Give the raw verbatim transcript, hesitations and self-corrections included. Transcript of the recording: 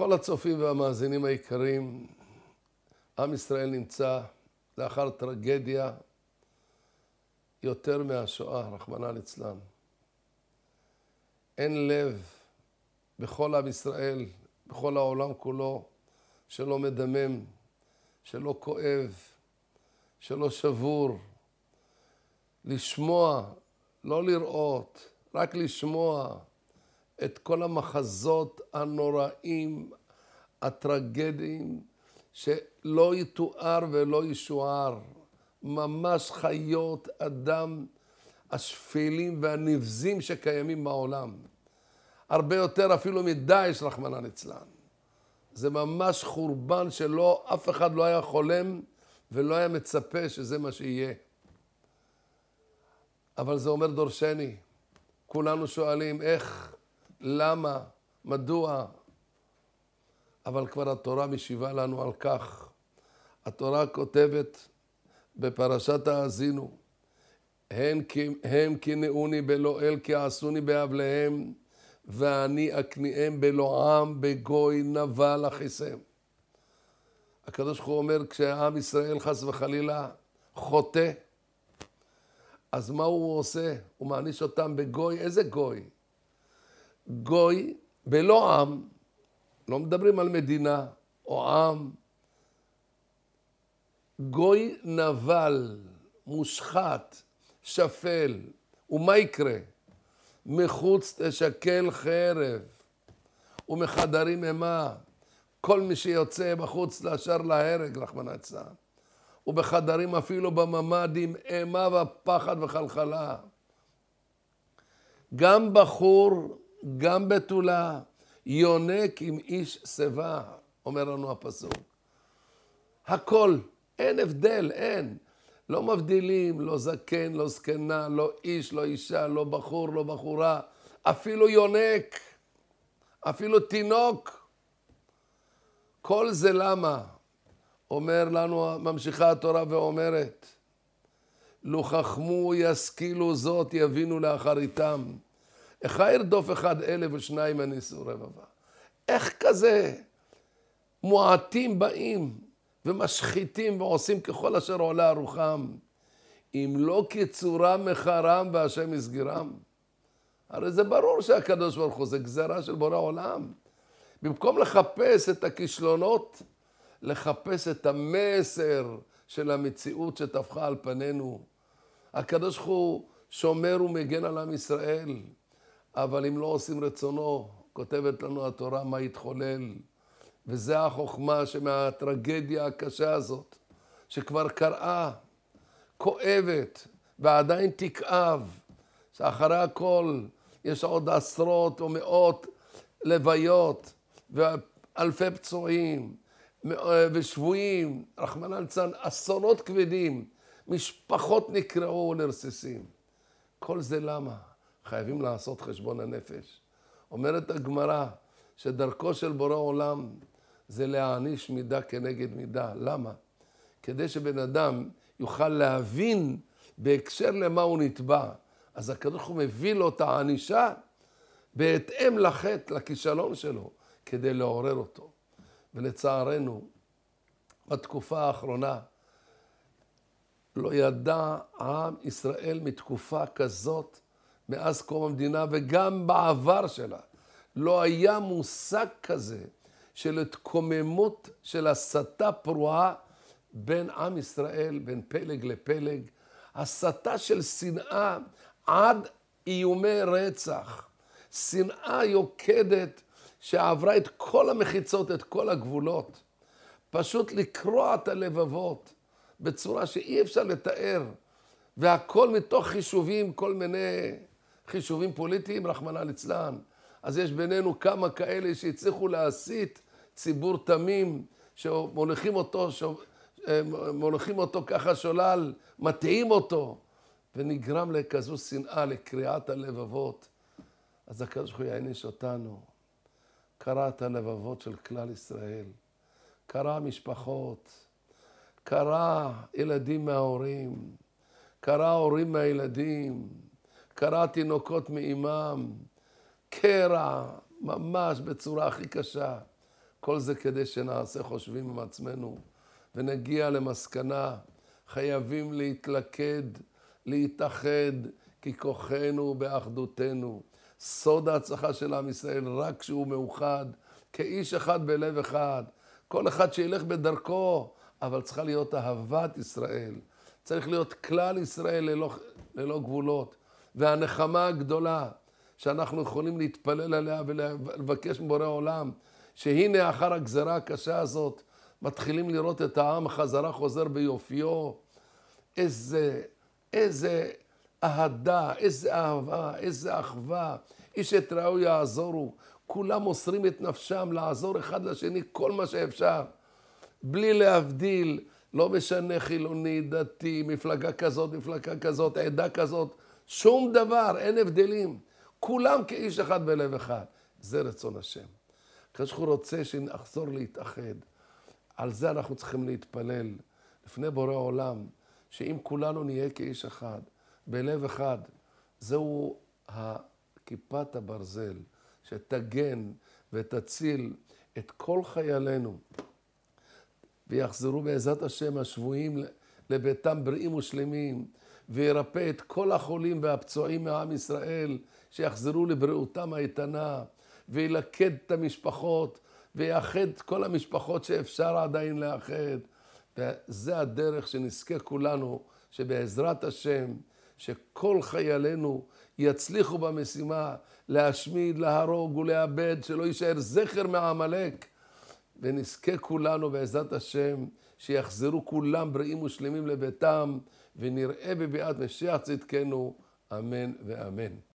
לכל הצופים והמאזינים היקרים, עם ישראל נמצא לאחר טרגדיה יותר מהשואה, רחמנא ליצלן. אין לב בכל עם ישראל, בכל העולם כולו, שלא מדמם, שלא כואב, שלא שבור. לשמוע, לא לראות, רק לשמוע את כל המחזות הנוראים, הטרגדיים, שלא יתואר ולא ישוער. ממש חיות אדם השפלים והנבזים שקיימים בעולם. הרבה יותר אפילו מדאעש, רחמנא ליצלן. זה ממש חורבן שלא, אף אחד לא היה חולם ולא היה מצפה שזה מה שיהיה. אבל זה אומר דורשני. כולנו שואלים איך, למה, מדוע. אבל כבר התורה משיבה לנו על כך. התורה כותבת בפרשת האזינו, הם קינאוני בלא אל כי עשוני באבליהם, ואני אקניהם בלא עם בגוי נבל אחיסם. הקדוש ברוך הוא אומר, כשהעם ישראל חס וחלילה חוטא, אז מה הוא עושה? הוא מעניש אותם בגוי. איזה גוי? גוי בלא עם, לא מדברים על מדינה או עם, גוי נבל, מושחת, שפל. ומה יקרה? מחוץ תשקל חרב, ומחדרים אימה. כל מי שיוצא בחוץ לאשר להרג, רחמנא ליצלן. ובחדרים אפילו בממדים, אימה ופחד וחלחלה. גם בחור, גם בתולה, יונק עם איש שיבה, אומר לנו הפסוק. הכל, אין הבדל, אין. לא מבדילים, לא זקן, לא זקנה, לא איש, לא אישה, לא בחור, לא בחורה. אפילו יונק, אפילו תינוק. כל זה למה? אומר לנו, ממשיכה התורה ואומרת, לו חכמו ישכילו זאת יבינו לאחריתם. איך ירדוף אחד אלף ושניים הניסו רבבה. איך כזה מועטים באים ומשחיתים ועושים ככל אשר עולה רוחם, אם לא כצורם מחרם והשם יסגירם. הרי זה ברור שהקדוש ברוך הוא זה גזרה של בורא עולם. במקום לחפש את הכישלונות, לחפש את המסר של המציאות שטפחה על פנינו. הקדוש ברוך הוא שומר ומגן על עם ישראל, אבל אם לא עושים רצונו, כותבת לנו התורה מה יתחולל. וזה החוכמה שמהטרגדיה הקשה הזאת, שכבר קראה, כואבת, ועדיין תכאב, שאחרי הכל יש עוד עשרות או מאות לוויות, ואלפי פצועים, ושבויים, רחמנא ליצלן, אסונות כבדים, משפחות נקרעו ונרססים. כל זה למה? חייבים לעשות חשבון הנפש. אומרת הגמרא שדרכו של בורא עולם זה להעניש מידה כנגד מידה. למה? כדי שבן אדם יוכל להבין בהקשר למה הוא נתבע. אז הקדוש ברוך הוא מביא לו את הענישה בהתאם לחטא, לכישלון שלו, כדי לעורר אותו. ולצערנו, בתקופה האחרונה, לא ידע עם ישראל מתקופה כזאת מאז קום המדינה, וגם בעבר שלה. לא היה מושג כזה של התקוממות של הסתה פרועה בין עם ישראל, בין פלג לפלג. הסתה של שנאה עד איומי רצח. שנאה יוקדת שעברה את כל המחיצות, את כל הגבולות. פשוט לקרוע את הלבבות בצורה שאי אפשר לתאר. והכל מתוך חישובים, כל מיני חישובים פוליטיים, רחמנא ליצלן. אז יש בינינו כמה כאלה שהצליחו להסית ציבור תמים, שמוליכים אותו, מוליכים אותו ככה שולל, מטעים אותו, ונגרם לכזו שנאה, לקריעת הלבבות. אז הקדוש ברוך הוא יעניש אותנו. קרע את הלבבות של כלל ישראל, קרע משפחות, קרע ילדים מההורים, קרע הורים מהילדים, קרע תינוקות מאימם, קרע ממש בצורה הכי קשה. כל זה כדי שנעשה חושבים עם עצמנו, ונגיע למסקנה, חייבים להתלכד, להתאחד, כי כוחנו באחדותנו. סוד ההצלחה של עם ישראל רק כשהוא מאוחד, כאיש אחד בלב אחד. כל אחד שילך בדרכו, אבל צריכה להיות אהבת ישראל. צריך להיות כלל ישראל ללא, ללא גבולות. והנחמה הגדולה שאנחנו יכולים להתפלל עליה ולבקש מבורא עולם, שהנה אחר הגזרה הקשה הזאת, מתחילים לראות את העם חזרה חוזר ביופיו. איזה, איזה אהדה, איזה אהבה, איזה אחווה. איש את רעהו יעזורו. כולם מוסרים את נפשם לעזור אחד לשני כל מה שאפשר. בלי להבדיל, לא משנה חילוני, דתי, מפלגה כזאת, מפלגה כזאת, עדה כזאת. שום דבר, אין הבדלים. כולם כאיש אחד בלב אחד. זה רצון השם. כשהוא רוצה שנחזור להתאחד. על זה אנחנו צריכים להתפלל לפני בורא עולם, שאם כולנו נהיה כאיש אחד, בלב אחד, זהו כיפת הברזל, שתגן ותציל את כל חיילינו, ויחזרו בעזרת השם השבויים לביתם בריאים ושלמים, וירפא את כל החולים והפצועים מעם ישראל, שיחזרו לבריאותם האיתנה, וילכד את המשפחות, ויאחד את כל המשפחות שאפשר עדיין לאחד. וזה הדרך שנזכה כולנו, שבעזרת השם, שכל חיילינו יצליחו במשימה, להשמיד, להרוג ולאבד, שלא יישאר זכר מעמלק. ונזכה כולנו בעזרת השם, שיחזרו כולם בריאים ושלמים לביתם, ונראה בביאת משיח צדקנו, אמן ואמן.